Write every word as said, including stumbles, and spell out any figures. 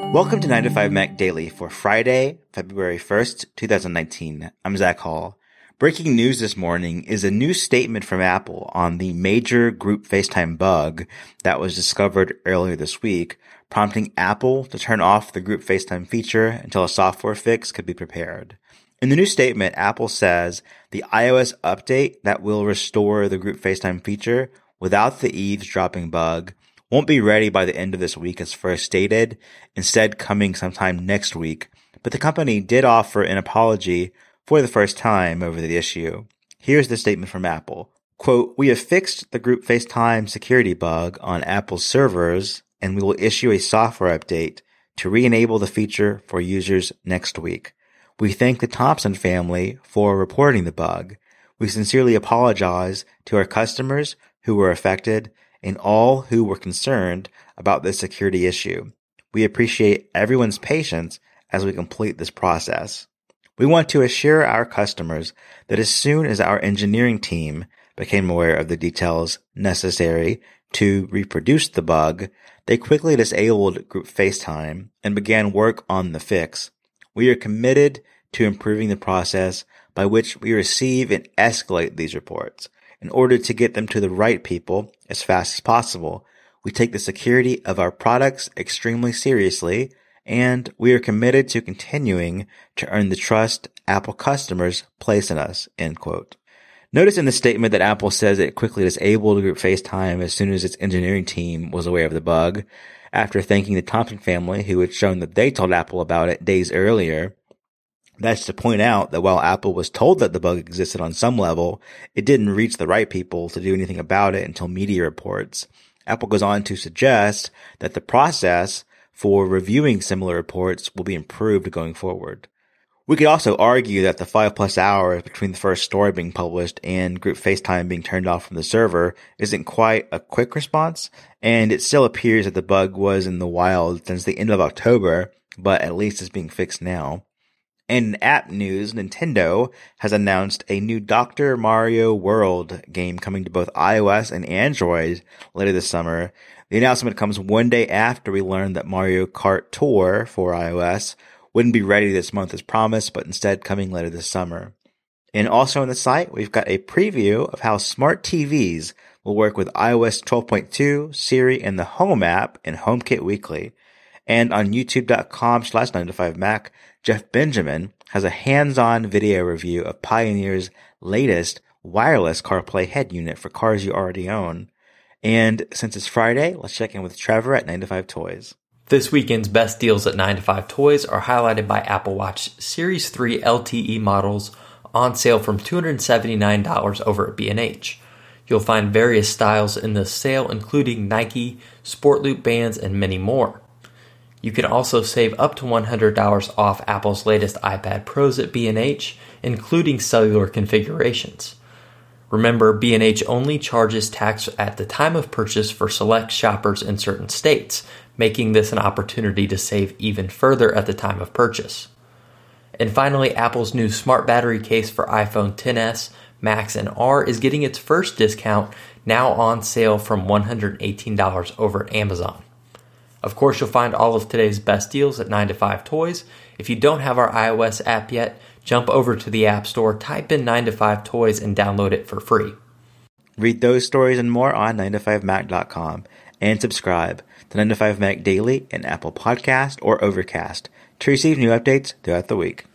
Welcome to nine to five Mac Daily for Friday, February first, twenty nineteen. I'm Zach Hall. Breaking news this morning is a new statement from Apple on the major group FaceTime bug that was discovered earlier this week, prompting Apple to turn off the group FaceTime feature until a software fix could be prepared. In the new statement, Apple says the iOS update that will restore the group FaceTime feature without the eavesdropping bug won't be ready by the end of this week as first stated, instead coming sometime next week. But the company did offer an apology for the first time over the issue. Here's the statement from Apple. Quote, "We have fixed the group FaceTime security bug on Apple's servers, and we will issue a software update to re-enable the feature for users next week. We thank the Thompson family for reporting the bug. We sincerely apologize to our customers who were affected and all who were concerned about this security issue. We appreciate everyone's patience as we complete this process. We want to assure our customers that as soon as our engineering team became aware of the details necessary to reproduce the bug, they quickly disabled group FaceTime and began work on the fix. We are committed to improving the process by which we receive and escalate these reports. In order to get them to the right people as fast as possible, we take the security of our products extremely seriously, and we are committed to continuing to earn the trust Apple customers place in us." End quote. Notice in the statement that Apple says it quickly disabled group FaceTime as soon as its engineering team was aware of the bug, after thanking the Thompson family who had shown that they told Apple about it days earlier. That's to point out that while Apple was told that the bug existed on some level, it didn't reach the right people to do anything about it until media reports. Apple goes on to suggest that the process for reviewing similar reports will be improved going forward. We could also argue that the five plus hours between the first story being published and group FaceTime being turned off from the server isn't quite a quick response, and it still appears that the bug was in the wild since the end of October, but at least it's being fixed now. In app news, Nintendo has announced a new Doctor Mario World game coming to both iOS and Android later this summer. The announcement comes one day after we learned that Mario Kart Tour for iOS wouldn't be ready this month as promised, but instead coming later this summer. And also on the site, we've got a preview of how smart T Vs will work with iOS twelve point two, Siri, and the Home app in HomeKit Weekly. And on youtube.com slash 9to5Mac, Jeff Benjamin has a hands-on video review of Pioneer's latest wireless CarPlay head unit for cars you already own. And since it's Friday, let's check in with Trevor at nine to five Toys. This weekend's best deals at nine to five Toys are highlighted by Apple Watch Series three L T E models on sale from two hundred seventy-nine dollars over at B and H. You'll find various styles in this sale, including Nike, Sport Loop bands, and many more. You can also save up to one hundred dollars off Apple's latest iPad Pros at B and H, including cellular configurations. Remember, B and H only charges tax at the time of purchase for select shoppers in certain states, making this an opportunity to save even further at the time of purchase. And finally, Apple's new smart battery case for iPhone X S, Max, and R is getting its first discount, now on sale from one hundred eighteen dollars over at Amazon. Of course, you'll find all of today's best deals at nine to five Toys. If you don't have our iOS app yet, jump over to the App Store, type in nine to five Toys, and download it for free. Read those stories and more on nine to five mac dot com and subscribe to nine to five Mac Daily in Apple Podcast or Overcast to receive new updates throughout the week.